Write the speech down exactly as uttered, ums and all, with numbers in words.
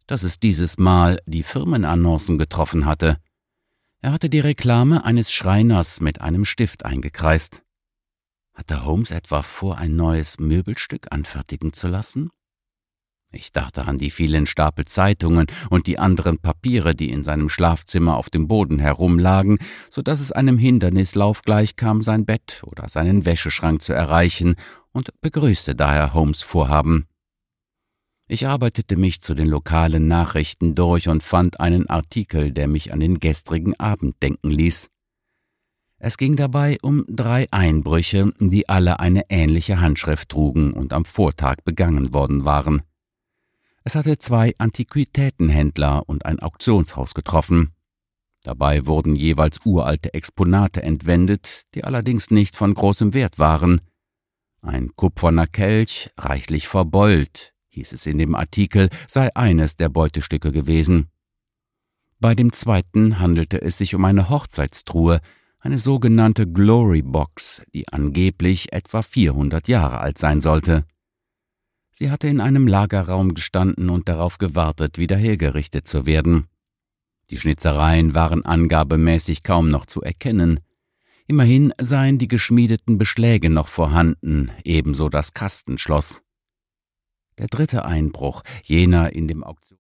dass es dieses Mal die Firmenannoncen getroffen hatte. Er hatte die Reklame eines Schreiners mit einem Stift eingekreist. Hatte Holmes etwa vor, ein neues Möbelstück anfertigen zu lassen? Ich dachte an die vielen Stapel Zeitungen und die anderen Papiere, die in seinem Schlafzimmer auf dem Boden herumlagen, so dass es einem Hindernislauf gleichkam, sein Bett oder seinen Wäscheschrank zu erreichen, und begrüßte daher Holmes' Vorhaben. Ich arbeitete mich zu den lokalen Nachrichten durch und fand einen Artikel, der mich an den gestrigen Abend denken ließ. Es ging dabei um drei Einbrüche, die alle eine ähnliche Handschrift trugen und am Vortag begangen worden waren. Es hatte zwei Antiquitätenhändler und ein Auktionshaus getroffen. Dabei wurden jeweils uralte Exponate entwendet, die allerdings nicht von großem Wert waren. Ein kupferner Kelch, reichlich verbeult, hieß es in dem Artikel, sei eines der Beutestücke gewesen. Bei dem zweiten handelte es sich um eine Hochzeitstruhe, eine sogenannte Glory Box, die angeblich etwa vierhundert Jahre alt sein sollte. Sie hatte in einem Lagerraum gestanden und darauf gewartet, wieder hergerichtet zu werden. Die Schnitzereien waren angabemäßig kaum noch zu erkennen. Immerhin seien die geschmiedeten Beschläge noch vorhanden, ebenso das Kastenschloss. Der dritte Einbruch, jener in dem Auktion